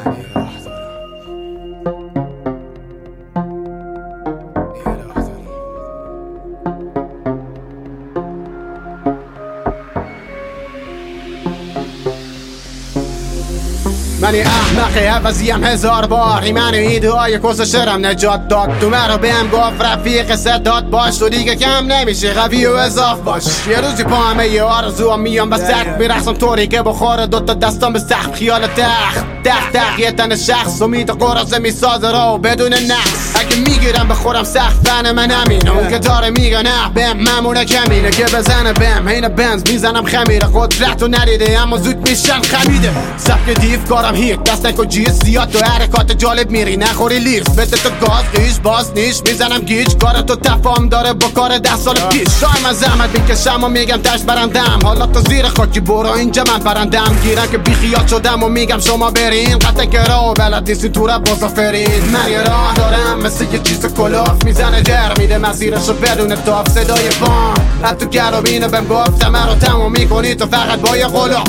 منی احمقی عوضیم 1000 بار ایمن ایده های کسشرم نجات داد تو مرا بهم گفت رفیق صدات باش تو دیگه کم نمیشه قوی و اضاف باش یه روزی پا همه یه آرزوام میام به سخت میرخصم طوری که بخوره دوتا دستام به سخت خیال تخت یه تن شخص امید قرصه میسازه را و بدون نقص اگه میگیرم بخورم سخت فن من همینه اون که داره میگه نه بهم ممونه کمینه که بزنه بهم حین بنز میزنم خمیره قدرت رو ندیده اما زود میشن خمیده سبک دیف کارم هیت دست نکن جیز زیاد تو حرکات جالب میری نخوری لیرز بده تو گاز قیش باز نیش میزنم گیج کار تو تفاهم داره با کار 10 سال پیش دائم از زحمت میکشم و میگم تش برندم حالا تو زیر خاکی برو اینجا من برندم گیرن که بیخیال شدم و میگم شما برین قطعه که راه بلد نیستی تو رب مسافرین من یه راه دارم مثل یه چیز کلاف میزنه در میده مسیرشو بدون تاف صدای پام حتی گرابینه بهم گفتم من رو تموم میکنی تو فقط با یه غلاف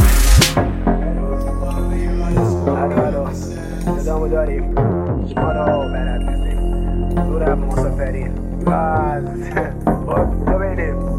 صدامو داریم ما رو بلد نیستیم تو رب مسافرین تو بینیم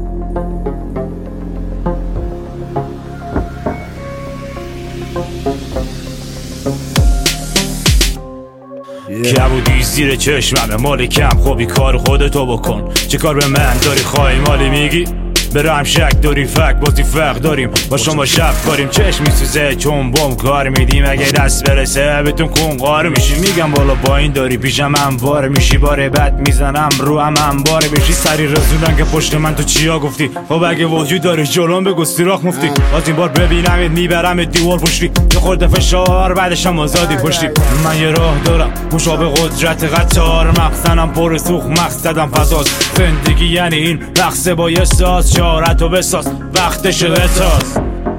کبودی زیر چشممه مال کم خوبی کار خودتو بکن چه کار به من داری خواهی مالی میگی برم شک داری فک بازی فق داریم با شما شب کاریم چشم میسوزه چون بوم کار میدیم اگه دست برسه بهتون کن قار میشی میگم بالا با این داری پیشم انبار میشی باره بد میزنم رو هم انبار میشی سری رسوندن که پشت من تو چیا گفتی خب اگه وجود داری جلوم بگو سیراخ مفتی از این بار ببینم میبرم دیوار پشتی یه خورده فشار بعدش هم آزادی پشتی من یه راه دارم مشابه قدرت قطار مقصدم پر سوخ مقصدم فضاست زندگی یعنی این رقص با یه ساز شارت و بساز وقتش بتاز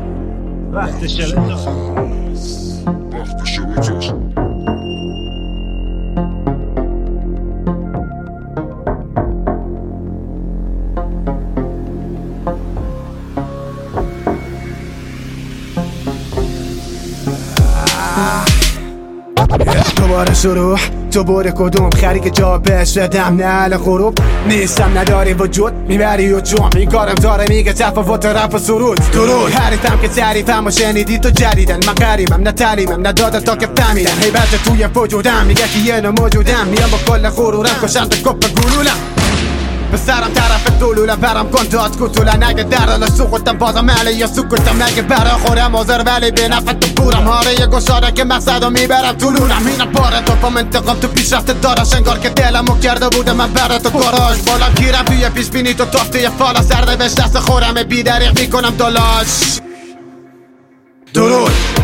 دوباره شروع تو بوده کدوم خری که جا بهش بدم نه غروب نیستم نداری وجود میبری و جوم این کارم داره میگه تفاوت رپ و سرود درود حریفم که تعریفم و شنیدی تو جدیدن من قریبم نه تعلیمم نه داده تا که فهمیدن هیبت توی وجودم میگه که یه نوع موجودم میام با کل غرورم کشم به کپ گلولم به سرم طرف دلولم برم کن داد کتولم نگه در حال سوختم بازم علی یا سکوتم نگه برا خورم آزر ولی به نفت تو بورم هاره یه گشاده که مقصدو میبرم طولونم اینم باره تو پام انتقام تو پیشرفت دارش انگار که دلمو کرده بودم من برا تو گاراژ بالا گیرم توی پیش بینی تو تافته فالا سرده بهش دست خورم بی دریغ میکنم دلاش درود